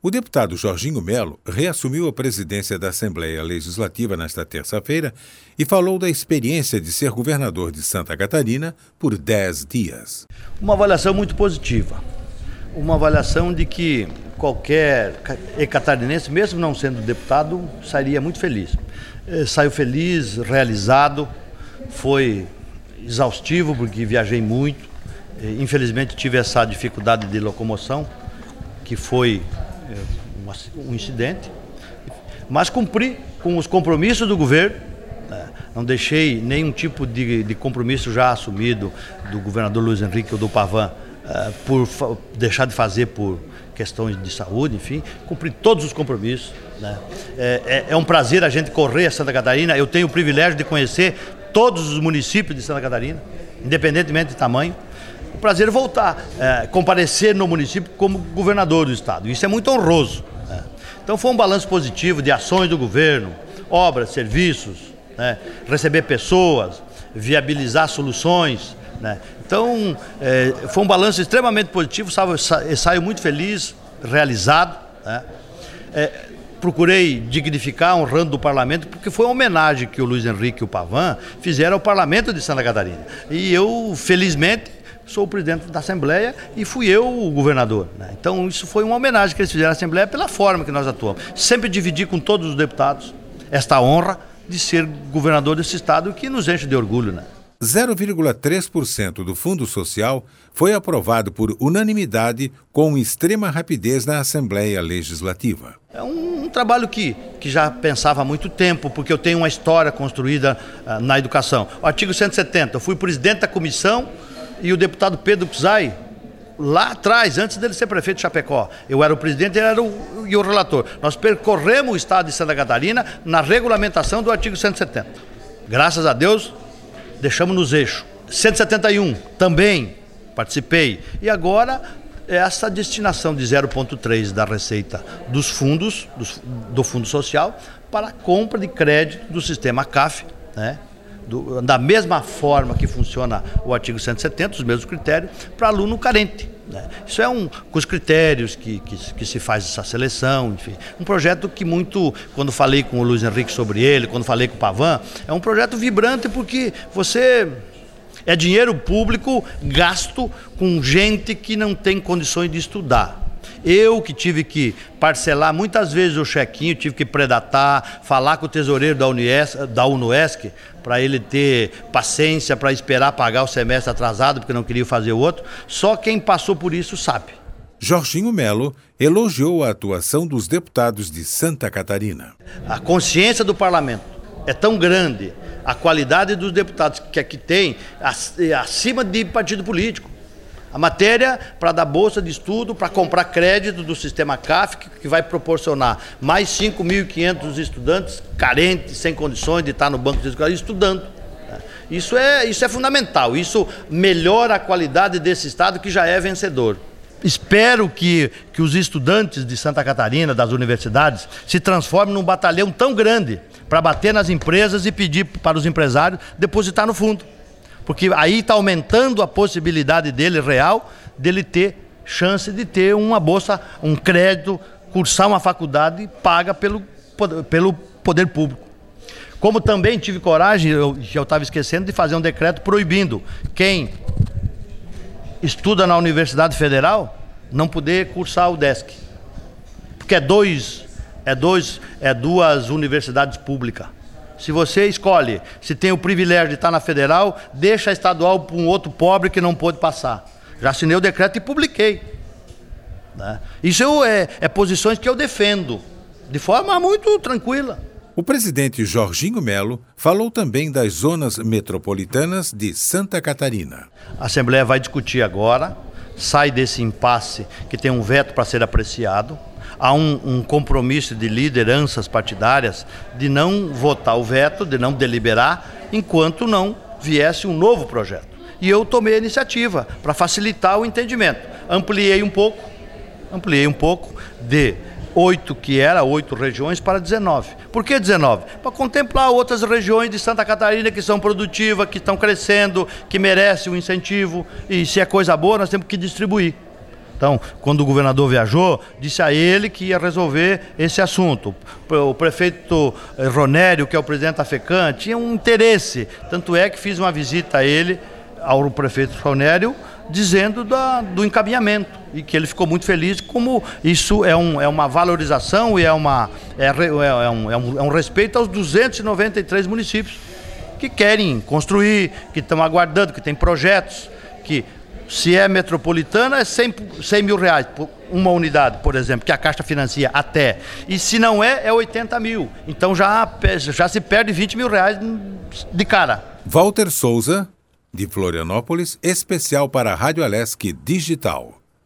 O deputado Jorginho Melo reassumiu a presidência da Assembleia Legislativa nesta terça-feira e falou da experiência de ser governador de Santa Catarina por 10 dias. Uma avaliação muito positiva. Uma avaliação de que qualquer catarinense, mesmo não sendo deputado, sairia muito feliz. Saiu feliz, realizado, foi exaustivo porque viajei muito. Infelizmente tive essa dificuldade de locomoção, que foi um incidente, mas cumpri com os compromissos do governo, não deixei nenhum tipo de compromisso já assumido do governador Luiz Henrique ou do Pavão por deixar de fazer por questões de saúde, enfim, cumpri todos os compromissos. É um prazer a gente correr a Santa Catarina, eu tenho o privilégio de conhecer todos os municípios de Santa Catarina, independentemente de tamanho. O prazer é voltar, comparecer no município como governador do estado. Isso é muito honroso. Então foi um balanço positivo de ações do governo, obras, serviços, receber pessoas, viabilizar soluções. Então foi um balanço extremamente positivo, saio muito feliz, realizado. Procurei dignificar, honrando o parlamento, porque foi uma homenagem que o Luiz Henrique e o Pavão fizeram ao parlamento de Santa Catarina. E eu, felizmente, sou o presidente da Assembleia e fui eu o governador. Então isso foi uma homenagem que eles fizeram à Assembleia pela forma que nós atuamos. Sempre dividi com todos os deputados esta honra de ser governador desse estado, que nos enche de orgulho. 0,3% do Fundo Social foi aprovado por unanimidade com extrema rapidez na Assembleia Legislativa. É um trabalho que já pensava há muito tempo, porque eu tenho uma história construída na educação. O artigo 170, eu fui presidente da comissão e o deputado Pedro Pizai, lá atrás, antes dele ser prefeito de Chapecó, eu era o presidente e o relator. Nós percorremos o estado de Santa Catarina na regulamentação do artigo 170. Graças a Deus, deixamos nos eixos. 171, também participei. E agora, essa destinação de 0,3 da receita dos fundos, do Fundo Social, para a compra de crédito do sistema CAF, da mesma forma que funciona o artigo 170, os mesmos critérios, para aluno carente. Isso é com os critérios que se faz essa seleção, enfim. Um projeto que quando falei com o Luiz Henrique sobre ele, quando falei com o Pavão, é um projeto vibrante porque é dinheiro público gasto com gente que não tem condições de estudar. Eu que tive que parcelar muitas vezes o chequinho, tive que predatar, falar com o tesoureiro da UNOESC para ele ter paciência para esperar pagar o semestre atrasado, porque não queria fazer o outro. Só quem passou por isso sabe. Jorginho Melo elogiou a atuação dos deputados de Santa Catarina. A consciência do parlamento é tão grande, a qualidade dos deputados que aqui tem, acima de partido político. A matéria para dar bolsa de estudo, para comprar crédito do sistema CAF, que vai proporcionar mais 5.500 estudantes carentes, sem condições de estar no banco de escola estudando. Isso é fundamental, isso melhora a qualidade desse estado que já é vencedor. Espero que os estudantes de Santa Catarina, das universidades, se transformem num batalhão tão grande para bater nas empresas e pedir para os empresários depositar no fundo. Porque aí está aumentando a possibilidade dele real, dele ter chance de ter uma bolsa, um crédito, cursar uma faculdade paga pelo poder público. Como também tive coragem, eu estava esquecendo, de fazer um decreto proibindo quem estuda na Universidade Federal não poder cursar o DESC. Porque é duas universidades públicas. Se você escolhe, se tem o privilégio de estar na federal, deixa a estadual para um outro pobre que não pôde passar. Já assinei o decreto e publiquei. Isso é posições que eu defendo, de forma muito tranquila. O presidente Jorginho Melo falou também das zonas metropolitanas de Santa Catarina. A Assembleia vai discutir agora, sai desse impasse que tem um veto para ser apreciado. Há um compromisso de lideranças partidárias de não votar o veto, de não deliberar, enquanto não viesse um novo projeto. E eu tomei a iniciativa para facilitar o entendimento. Ampliei um pouco de 8 regiões para 19. Por que 19? Para contemplar outras regiões de Santa Catarina que são produtivas, que estão crescendo, que merecem um incentivo. E se é coisa boa, nós temos que distribuir. Então, quando o governador viajou, disse a ele que ia resolver esse assunto. O prefeito Ronério, que é o presidente da FECAM, tinha um interesse. Tanto é que fiz uma visita a ele, ao prefeito Ronério, dizendo do encaminhamento, e que ele ficou muito feliz, como isso é uma valorização e é um respeito aos 293 municípios que querem construir, que estão aguardando, que têm projetos, que se é metropolitana é 100 mil reais por uma unidade, por exemplo, que a Caixa financia até, e se não é 80 mil, então já se perde 20 mil reais de cara. Walter Souza, de Florianópolis, especial para a Rádio Alesc Digital.